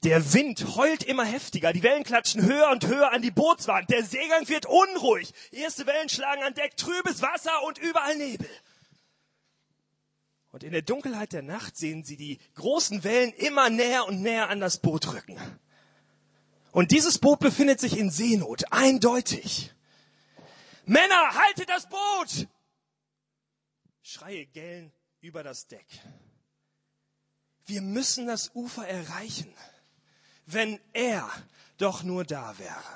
Der Wind heult immer heftiger, die Wellen klatschen höher und höher an die Bootswand, der Seegang wird unruhig, erste Wellen schlagen an Deck, trübes Wasser und überall Nebel. Und in der Dunkelheit der Nacht sehen sie die großen Wellen immer näher und näher an das Boot rücken. Und dieses Boot befindet sich in Seenot, eindeutig. Männer, haltet das Boot! Schreie gellen über das Deck. Wir müssen das Ufer erreichen, wenn er doch nur da wäre.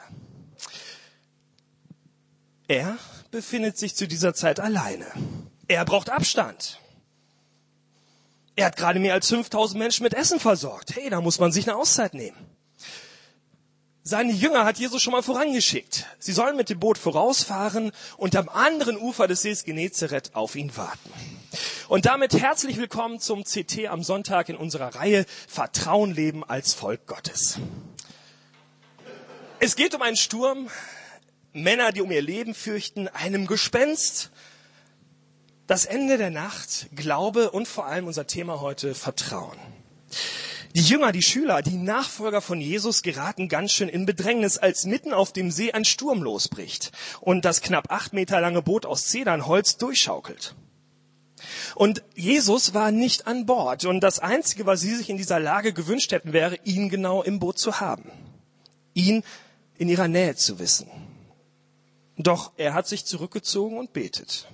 Er befindet sich zu dieser Zeit alleine. Er braucht Abstand. Er hat gerade mehr als 5000 Menschen mit Essen versorgt. Hey, da muss man sich eine Auszeit nehmen. Seine Jünger hat Jesus schon mal vorangeschickt. Sie sollen mit dem Boot vorausfahren und am anderen Ufer des Sees Genezareth auf ihn warten. Und damit herzlich willkommen zum CT am Sonntag in unserer Reihe Vertrauen leben als Volk Gottes. Es geht um einen Sturm, Männer, die um ihr Leben fürchten, einem Gespenst, das Ende der Nacht, Glaube und vor allem unser Thema heute Vertrauen. Die Jünger, die Schüler, die Nachfolger von Jesus geraten ganz schön in Bedrängnis, als mitten auf dem See ein Sturm losbricht und das knapp 8 Meter lange Boot aus Zedernholz durchschaukelt. Und Jesus war nicht an Bord und das Einzige, was sie sich in dieser Lage gewünscht hätten, wäre, ihn genau im Boot zu haben, ihn in ihrer Nähe zu wissen. Doch er hat sich zurückgezogen und betet.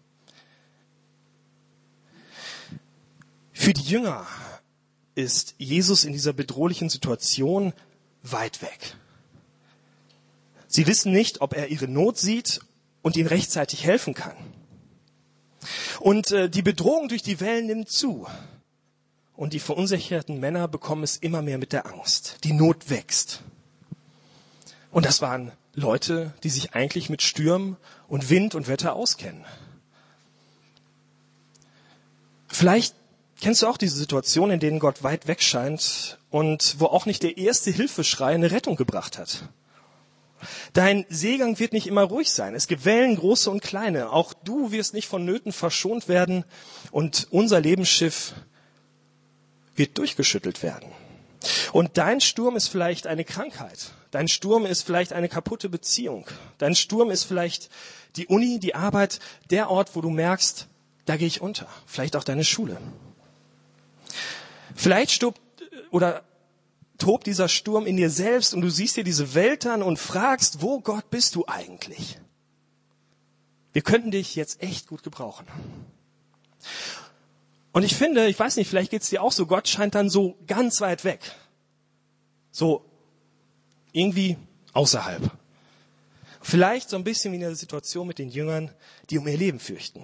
Für die Jünger ist Jesus in dieser bedrohlichen Situation weit weg. Sie wissen nicht, ob er ihre Not sieht und ihnen rechtzeitig helfen kann. Und die Bedrohung durch die Wellen nimmt zu. Und die verunsicherten Männer bekommen es immer mehr mit der Angst. Die Not wächst. Und das waren Leute, die sich eigentlich mit Stürmen und Wind und Wetter auskennen. Vielleicht kennst du auch diese Situation, in denen Gott weit weg scheint und wo auch nicht der erste Hilfeschrei eine Rettung gebracht hat? Dein Seegang wird nicht immer ruhig sein. Es gibt Wellen, große und kleine. Auch du wirst nicht von Nöten verschont werden und unser Lebensschiff wird durchgeschüttelt werden. Und dein Sturm ist vielleicht eine Krankheit. Dein Sturm ist vielleicht eine kaputte Beziehung. Dein Sturm ist vielleicht die Uni, die Arbeit, der Ort, wo du merkst, da gehe ich unter. Vielleicht auch deine Schule. Vielleicht tobt dieser Sturm in dir selbst und du siehst dir diese Welt an und fragst, wo Gott bist du eigentlich? Wir könnten dich jetzt echt gut gebrauchen. Und ich finde, ich weiß nicht, vielleicht geht's dir auch so, Gott scheint dann so ganz weit weg. So irgendwie außerhalb. Vielleicht so ein bisschen wie in der Situation mit den Jüngern, die um ihr Leben fürchten.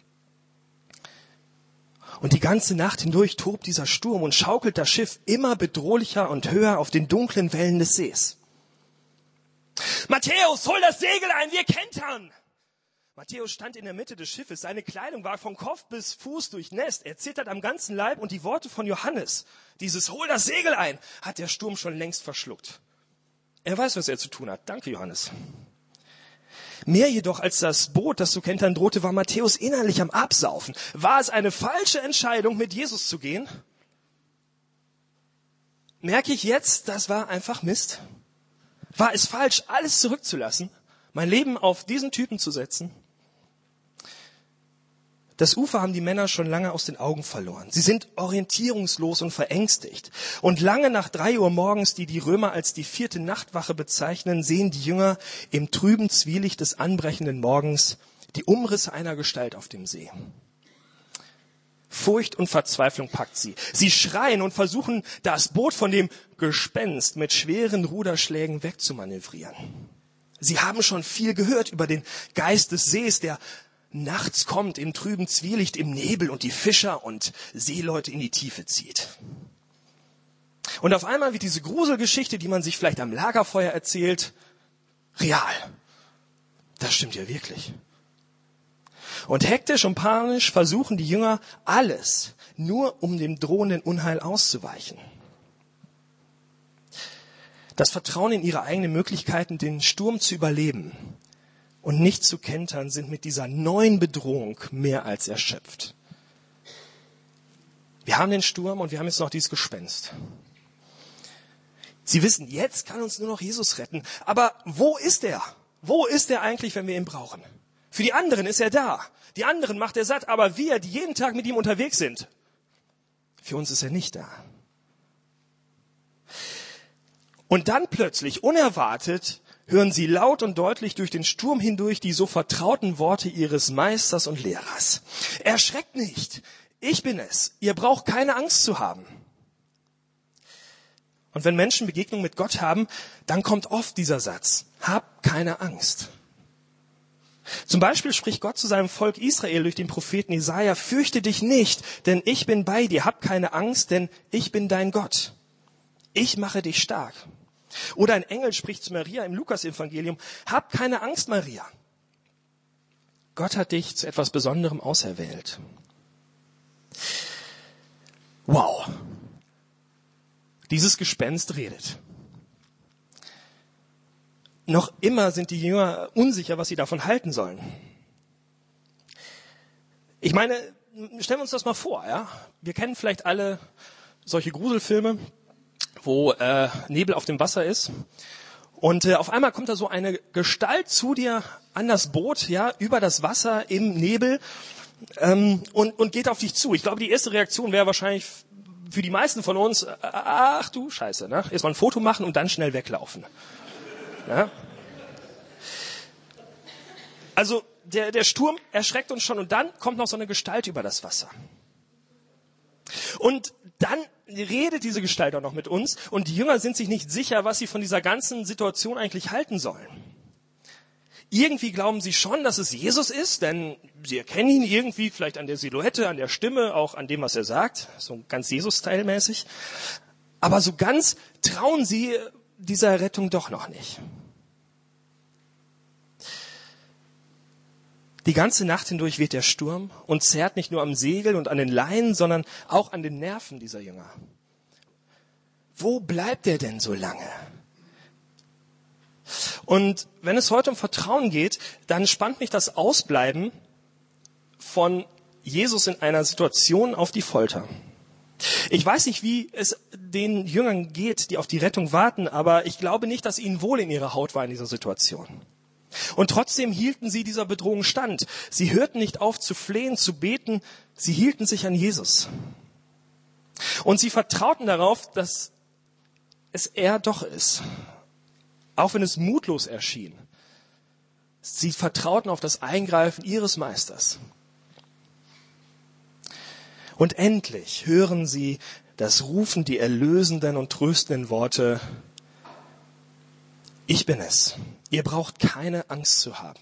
Und die ganze Nacht hindurch tobt dieser Sturm und schaukelt das Schiff immer bedrohlicher und höher auf den dunklen Wellen des Sees. Matthäus, hol das Segel ein, wir kentern! Matthäus stand in der Mitte des Schiffes, seine Kleidung war von Kopf bis Fuß durchnässt, er zittert am ganzen Leib und die Worte von Johannes, dieses hol das Segel ein, hat der Sturm schon längst verschluckt. Er weiß, was er zu tun hat. Danke, Johannes. Mehr jedoch als das Boot, das zu kentern drohte, war Matthäus innerlich am Absaufen. War es eine falsche Entscheidung, mit Jesus zu gehen? Merke ich jetzt, das war einfach Mist? War es falsch, alles zurückzulassen, mein Leben auf diesen Typen zu setzen? Das Ufer haben die Männer schon lange aus den Augen verloren. Sie sind orientierungslos und verängstigt. Und lange nach 3 Uhr morgens, die Römer als die 4. Nachtwache bezeichnen, sehen die Jünger im trüben Zwielicht des anbrechenden Morgens die Umrisse einer Gestalt auf dem See. Furcht und Verzweiflung packt sie. Sie schreien und versuchen, das Boot von dem Gespenst mit schweren Ruderschlägen wegzumanövrieren. Sie haben schon viel gehört über den Geist des Sees, der nachts kommt im trüben Zwielicht, im Nebel und die Fischer und Seeleute in die Tiefe zieht. Und auf einmal wird diese Gruselgeschichte, die man sich vielleicht am Lagerfeuer erzählt, real. Das stimmt ja wirklich. Und hektisch und panisch versuchen die Jünger alles, nur um dem drohenden Unheil auszuweichen. Das Vertrauen in ihre eigenen Möglichkeiten, den Sturm zu überleben und nicht zu kentern, sind mit dieser neuen Bedrohung mehr als erschöpft. Wir haben den Sturm und wir haben jetzt noch dieses Gespenst. Sie wissen, jetzt kann uns nur noch Jesus retten. Aber wo ist er? Wo ist er eigentlich, wenn wir ihn brauchen? Für die anderen ist er da. Die anderen macht er satt, aber wir, die jeden Tag mit ihm unterwegs sind, für uns ist er nicht da. Und dann plötzlich, unerwartet, hören sie laut und deutlich durch den Sturm hindurch die so vertrauten Worte ihres Meisters und Lehrers. Erschreckt nicht, ich bin es. Ihr braucht keine Angst zu haben. Und wenn Menschen Begegnung mit Gott haben, dann kommt oft dieser Satz, hab keine Angst. Zum Beispiel spricht Gott zu seinem Volk Israel durch den Propheten Jesaja, fürchte dich nicht, denn ich bin bei dir, hab keine Angst, denn ich bin dein Gott. Ich mache dich stark. Oder ein Engel spricht zu Maria im Lukas-Evangelium, hab keine Angst, Maria. Gott hat dich zu etwas Besonderem auserwählt. Wow. Dieses Gespenst redet. Noch immer sind die Jünger unsicher, was sie davon halten sollen. Ich meine, stellen wir uns das mal vor, ja? Wir kennen vielleicht alle solche Gruselfilme, wo Nebel auf dem Wasser ist. Und auf einmal kommt da so eine Gestalt zu dir an das Boot, ja, über das Wasser im Nebel und geht auf dich zu. Ich glaube, die erste Reaktion wäre wahrscheinlich für die meisten von uns, ach du Scheiße, ne? Erst mal ein Foto machen und dann schnell weglaufen. Ja? Also der Sturm erschreckt uns schon und dann kommt noch so eine Gestalt über das Wasser. Und dann redet diese Gestalt auch noch mit uns und die Jünger sind sich nicht sicher, was sie von dieser ganzen Situation eigentlich halten sollen. Irgendwie glauben sie schon, dass es Jesus ist, denn sie erkennen ihn irgendwie vielleicht an der Silhouette, an der Stimme, auch an dem, was er sagt, so ganz Jesus-Style-mäßig. Aber so ganz trauen sie dieser Rettung doch noch nicht. Die ganze Nacht hindurch weht der Sturm und zerrt nicht nur am Segel und an den Leinen, sondern auch an den Nerven dieser Jünger. Wo bleibt er denn so lange? Und wenn es heute um Vertrauen geht, dann spannt mich das Ausbleiben von Jesus in einer Situation auf die Folter. Ich weiß nicht, wie es den Jüngern geht, die auf die Rettung warten, aber ich glaube nicht, dass ihnen wohl in ihrer Haut war in dieser Situation. Und trotzdem hielten sie dieser Bedrohung stand. Sie hörten nicht auf zu flehen, zu beten. Sie hielten sich an Jesus. Und sie vertrauten darauf, dass es er doch ist. Auch wenn es mutlos erschien. Sie vertrauten auf das Eingreifen ihres Meisters. Und endlich hören sie das Rufen, die erlösenden und tröstenden Worte, ich bin es. Ihr braucht keine Angst zu haben.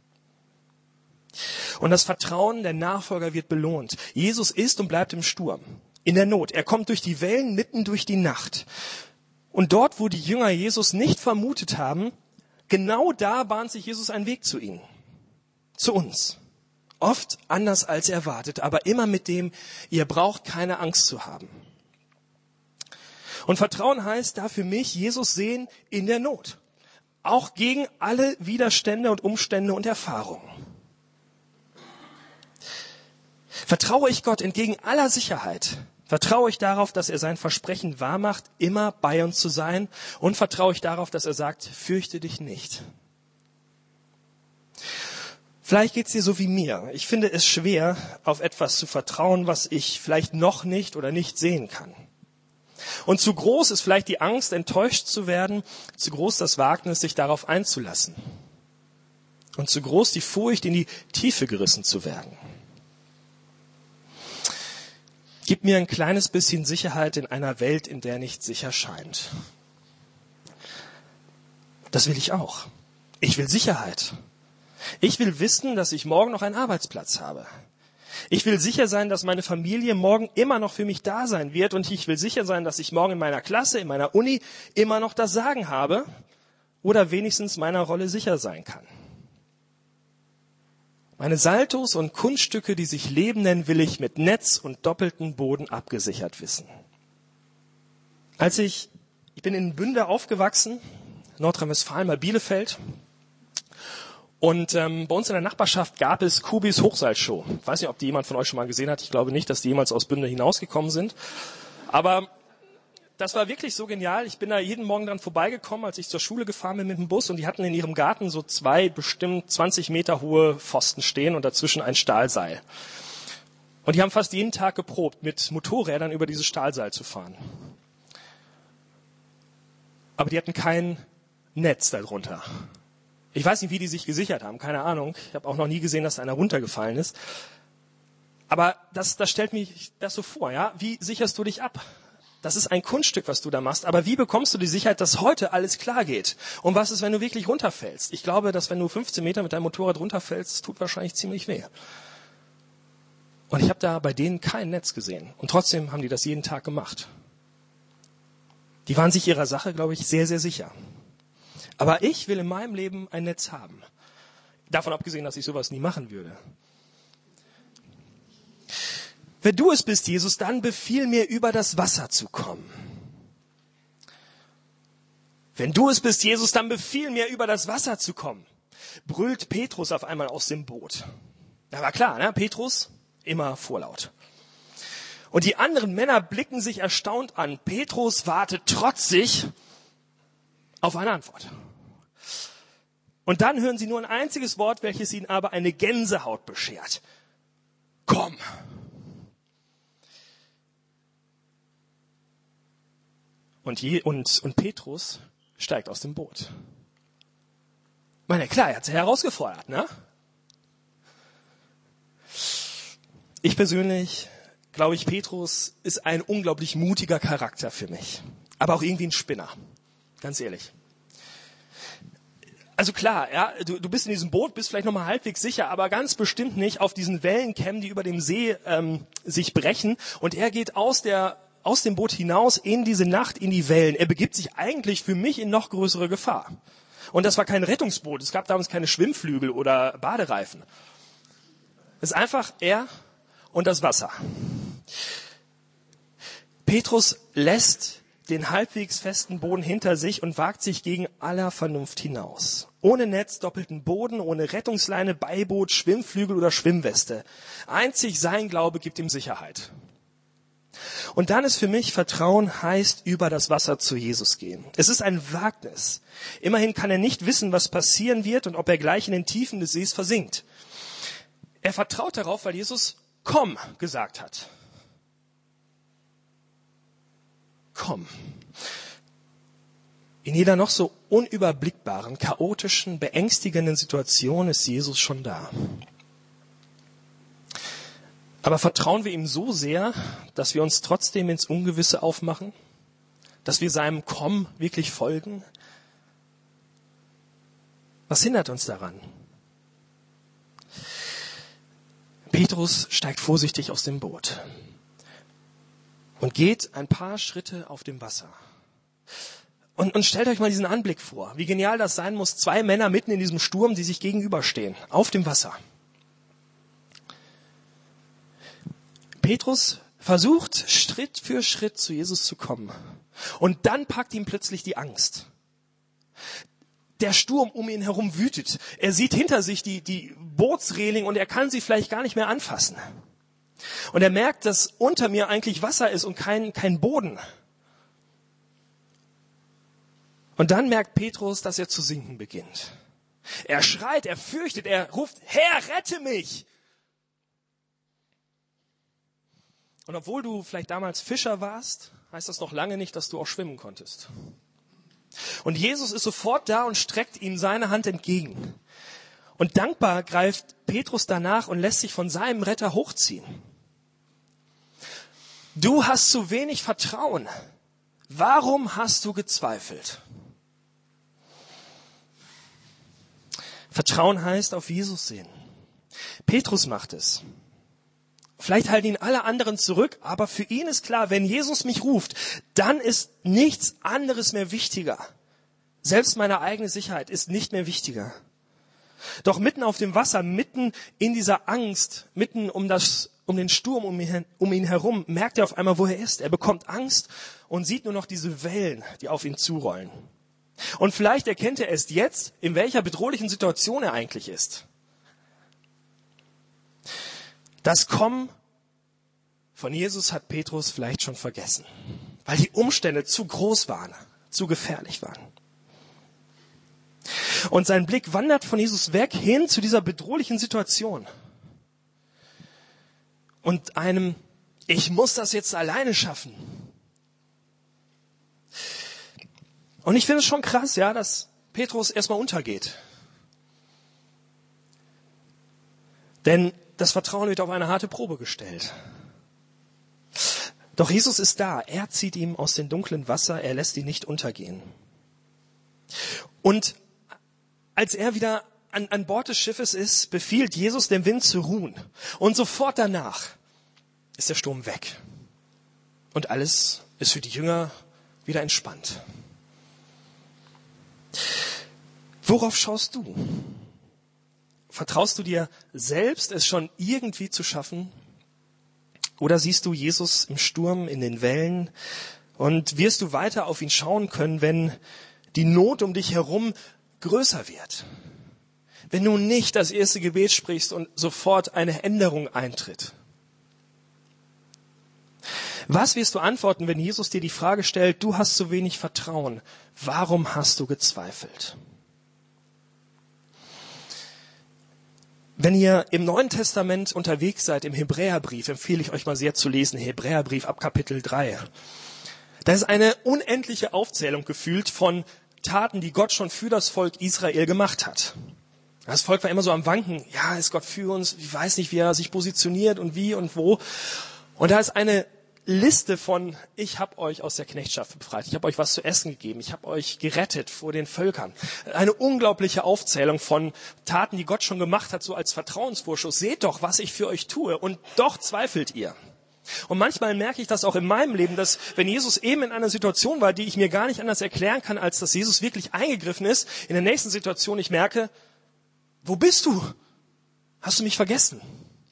Und das Vertrauen der Nachfolger wird belohnt. Jesus ist und bleibt im Sturm, in der Not. Er kommt durch die Wellen mitten durch die Nacht. Und dort, wo die Jünger Jesus nicht vermutet haben, genau da bahnt sich Jesus einen Weg zu ihnen, zu uns. Oft anders als erwartet, aber immer mit dem, ihr braucht keine Angst zu haben. Und Vertrauen heißt da für mich, Jesus sehen in der Not. Auch gegen alle Widerstände und Umstände und Erfahrungen. Vertraue ich Gott entgegen aller Sicherheit? Vertraue ich darauf, dass er sein Versprechen wahrmacht, immer bei uns zu sein? Und vertraue ich darauf, dass er sagt, fürchte dich nicht? Vielleicht geht's dir so wie mir. Ich finde es schwer, auf etwas zu vertrauen, was ich vielleicht noch nicht oder nicht sehen kann. Und zu groß ist vielleicht die Angst, enttäuscht zu werden, zu groß das Wagnis, sich darauf einzulassen. Und zu groß die Furcht, in die Tiefe gerissen zu werden. Gib mir ein kleines bisschen Sicherheit in einer Welt, in der nicht sicher scheint. Das will ich auch. Ich will Sicherheit. Ich will wissen, dass ich morgen noch einen Arbeitsplatz habe. Ich will sicher sein, dass meine Familie morgen immer noch für mich da sein wird und ich will sicher sein, dass ich morgen in meiner Klasse, in meiner Uni immer noch das Sagen habe oder wenigstens meiner Rolle sicher sein kann. Meine Saltos und Kunststücke, die sich Leben nennen, will ich mit Netz und doppeltem Boden abgesichert wissen. Ich bin in Bünde aufgewachsen, Nordrhein-Westfalen bei Bielefeld. Und bei uns in der Nachbarschaft gab es Kubis Hochseilshow. Ich weiß nicht, ob die jemand von euch schon mal gesehen hat. Ich glaube nicht, dass die jemals aus Bünde hinausgekommen sind. Aber Das war wirklich so genial. Ich bin da jeden Morgen dran vorbeigekommen, als ich zur Schule gefahren bin mit dem Bus, und die hatten in ihrem Garten so 2 bestimmt 20 Meter hohe Pfosten stehen und dazwischen ein Stahlseil. Und die haben fast jeden Tag geprobt, mit Motorrädern über dieses Stahlseil zu fahren. Aber die hatten kein Netz darunter. Ich weiß nicht, wie die sich gesichert haben, keine Ahnung. Ich habe auch noch nie gesehen, dass einer runtergefallen ist. Aber das stellt mich das so vor, ja? Wie sicherst du dich ab? Das ist ein Kunststück, was du da machst. Aber wie bekommst du die Sicherheit, dass heute alles klar geht? Und was ist, wenn du wirklich runterfällst? Ich glaube, dass wenn du 15 Meter mit deinem Motorrad runterfällst, das tut wahrscheinlich ziemlich weh. Und ich habe da bei denen kein Netz gesehen. Und trotzdem haben die das jeden Tag gemacht. Die waren sich ihrer Sache, glaube ich, sehr, sehr sicher. Aber ich will in meinem Leben ein Netz haben. Davon abgesehen, dass ich sowas nie machen würde. Wenn du es bist, Jesus, dann befiehl mir, über das Wasser zu kommen. Wenn du es bist, Jesus, dann befiehl mir, über das Wasser zu kommen. Brüllt Petrus auf einmal aus dem Boot. Na, war klar, ne? Petrus, immer vorlaut. Und die anderen Männer blicken sich erstaunt an. Petrus wartet trotzig auf eine Antwort. Und dann hören sie nur ein einziges Wort, welches ihnen aber eine Gänsehaut beschert. Komm. Und Petrus steigt aus dem Boot. Ich meine, klar, er hat sie herausgefordert, ne? Ich persönlich glaube, Petrus ist ein unglaublich mutiger Charakter für mich. Aber auch irgendwie ein Spinner. Ganz ehrlich. Also klar, ja, du bist in diesem Boot, bist vielleicht noch mal halbwegs sicher, aber ganz bestimmt nicht auf diesen Wellenkämmen, die über dem See sich brechen. Und er geht aus dem Boot hinaus in diese Nacht, in die Wellen. Er begibt sich eigentlich für mich in noch größere Gefahr. Und das war kein Rettungsboot. Es gab damals keine Schwimmflügel oder Badereifen. Es ist einfach er und das Wasser. Petrus lässt den halbwegs festen Boden hinter sich und wagt sich gegen aller Vernunft hinaus. Ohne Netz, doppelten Boden, ohne Rettungsleine, Beiboot, Schwimmflügel oder Schwimmweste. Einzig sein Glaube gibt ihm Sicherheit. Und dann ist für mich Vertrauen heißt, über das Wasser zu Jesus gehen. Es ist ein Wagnis. Immerhin kann er nicht wissen, was passieren wird und ob er gleich in den Tiefen des Sees versinkt. Er vertraut darauf, weil Jesus komm gesagt hat. Komm. In jeder noch so unüberblickbaren, chaotischen, beängstigenden Situation ist Jesus schon da. Aber vertrauen wir ihm so sehr, dass wir uns trotzdem ins Ungewisse aufmachen? Dass wir seinem Komm wirklich folgen? Was hindert uns daran? Petrus steigt vorsichtig aus dem Boot und geht ein paar Schritte auf dem Wasser. Und stellt euch mal diesen Anblick vor, wie genial das sein muss, 2 Männer mitten in diesem Sturm, die sich gegenüberstehen, auf dem Wasser. Petrus versucht Schritt für Schritt zu Jesus zu kommen. Und dann packt ihn plötzlich die Angst. Der Sturm um ihn herum wütet. Er sieht hinter sich die Bootsreling und er kann sie vielleicht gar nicht mehr anfassen. Und er merkt, dass unter mir eigentlich Wasser ist und kein Boden. Und dann merkt Petrus, dass er zu sinken beginnt. Er schreit, er fürchtet, er ruft, Herr, rette mich! Und obwohl du vielleicht damals Fischer warst, heißt das noch lange nicht, dass du auch schwimmen konntest. Und Jesus ist sofort da und streckt ihm seine Hand entgegen. Und dankbar greift Petrus danach und lässt sich von seinem Retter hochziehen. Du hast zu wenig Vertrauen. Warum hast du gezweifelt? Vertrauen heißt auf Jesus sehen. Petrus macht es. Vielleicht halten ihn alle anderen zurück, aber für ihn ist klar, wenn Jesus mich ruft, dann ist nichts anderes mehr wichtiger. Selbst meine eigene Sicherheit ist nicht mehr wichtiger. Doch mitten auf dem Wasser, mitten in dieser Angst, mitten um den Sturm um ihn herum, merkt er auf einmal, wo er ist. Er bekommt Angst und sieht nur noch diese Wellen, die auf ihn zurollen. Und vielleicht erkennt er erst jetzt, in welcher bedrohlichen Situation er eigentlich ist. Das Kommen von Jesus hat Petrus vielleicht schon vergessen. weil die Umstände zu groß waren, zu gefährlich waren. Und sein Blick wandert von Jesus weg hin zu dieser bedrohlichen Situation. Und einem, ich muss das jetzt alleine schaffen. Und ich finde es schon krass, ja, dass Petrus erstmal untergeht. Denn das Vertrauen wird auf eine harte Probe gestellt. Doch Jesus ist da. Er zieht ihn aus dem dunklen Wasser. Er lässt ihn nicht untergehen. Und als er wieder an Bord des Schiffes ist, befiehlt Jesus dem Wind zu ruhen. Und sofort danach ist der Sturm weg. Und alles ist für die Jünger wieder entspannt. Worauf schaust du? Vertraust du dir selbst, es schon irgendwie zu schaffen? Oder siehst du Jesus im Sturm, in den Wellen? Und wirst du weiter auf ihn schauen können, wenn die Not um dich herum größer wird? Wenn du nicht das erste Gebet sprichst und sofort eine Änderung eintritt? Was wirst du antworten, wenn Jesus dir die Frage stellt, du hast so wenig Vertrauen, warum hast du gezweifelt? Wenn ihr im Neuen Testament unterwegs seid, im Hebräerbrief, empfehle ich euch mal sehr zu lesen, Hebräerbrief ab Kapitel 3. Da ist eine unendliche Aufzählung gefühlt von Taten, die Gott schon für das Volk Israel gemacht hat. Das Volk war immer so am Wanken, ja, ist Gott für uns, ich weiß nicht, wie er sich positioniert und wie und wo. Und da ist eine Liste von, ich habe euch aus der Knechtschaft befreit, ich habe euch was zu essen gegeben, ich habe euch gerettet vor den Völkern. Eine unglaubliche Aufzählung von Taten, die Gott schon gemacht hat, so als Vertrauensvorschuss. Seht doch, was ich für euch tue, und doch zweifelt ihr. Und manchmal merke ich das auch in meinem Leben, dass wenn Jesus eben in einer Situation war, die ich mir gar nicht anders erklären kann, als dass Jesus wirklich eingegriffen ist, in der nächsten Situation ich merke, wo bist du? Hast du mich vergessen?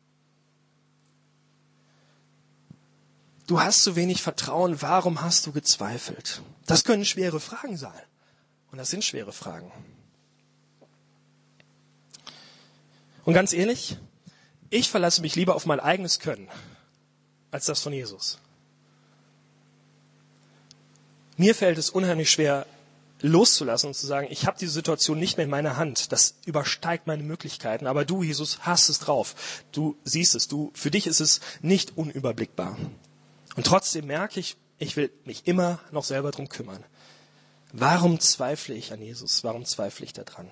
Du hast so wenig Vertrauen, warum hast du gezweifelt? Das können schwere Fragen sein. Und das sind schwere Fragen. Und ganz ehrlich, ich verlasse mich lieber auf mein eigenes Können, als das von Jesus. Mir fällt es unheimlich schwer, loszulassen und zu sagen, ich habe diese Situation nicht mehr in meiner Hand. Das übersteigt meine Möglichkeiten. Aber du, Jesus, hast es drauf. Du siehst es. Für dich ist es nicht unüberblickbar. Und trotzdem merke ich, ich will mich immer noch selber drum kümmern. Warum zweifle ich an Jesus? Warum zweifle ich daran?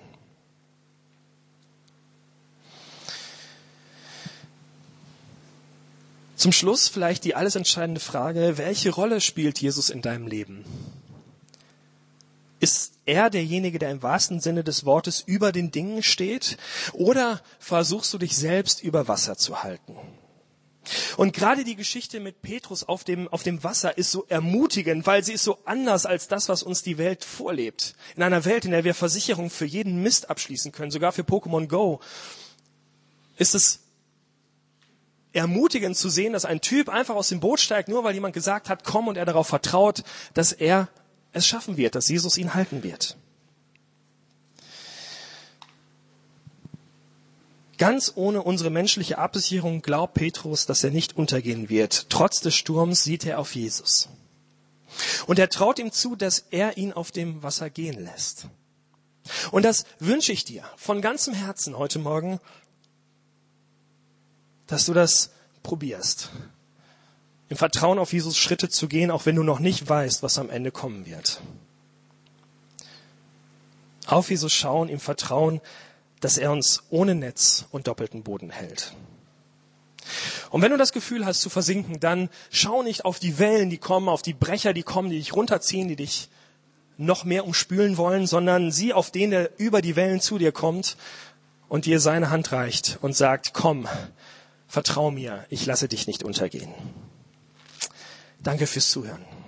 Zum Schluss vielleicht die alles entscheidende Frage, welche Rolle spielt Jesus in deinem Leben? Ist er derjenige, der im wahrsten Sinne des Wortes über den Dingen steht? Oder versuchst du dich selbst über Wasser zu halten? Und gerade die Geschichte mit Petrus auf dem Wasser ist so ermutigend, weil sie ist so anders als das, was uns die Welt vorlebt. In einer Welt, in der wir Versicherungen für jeden Mist abschließen können, sogar für Pokémon Go, ist es ermutigend zu sehen, dass ein Typ einfach aus dem Boot steigt, nur weil jemand gesagt hat, komm, und er darauf vertraut, dass er es schaffen wird, dass Jesus ihn halten wird. Ganz ohne unsere menschliche Absicherung glaubt Petrus, dass er nicht untergehen wird. Trotz des Sturms sieht er auf Jesus. Und er traut ihm zu, dass er ihn auf dem Wasser gehen lässt. Und das wünsche ich dir von ganzem Herzen heute Morgen, dass du das probierst. Im Vertrauen auf Jesus Schritte zu gehen, auch wenn du noch nicht weißt, was am Ende kommen wird. Auf Jesus schauen, im Vertrauen, dass er uns ohne Netz und doppelten Boden hält. Und wenn du das Gefühl hast zu versinken, dann schau nicht auf die Wellen, die kommen, auf die Brecher, die kommen, die dich runterziehen, die dich noch mehr umspülen wollen, sondern sieh auf den, der über die Wellen zu dir kommt und dir seine Hand reicht und sagt, komm, vertrau mir, ich lasse dich nicht untergehen. Danke fürs Zuhören.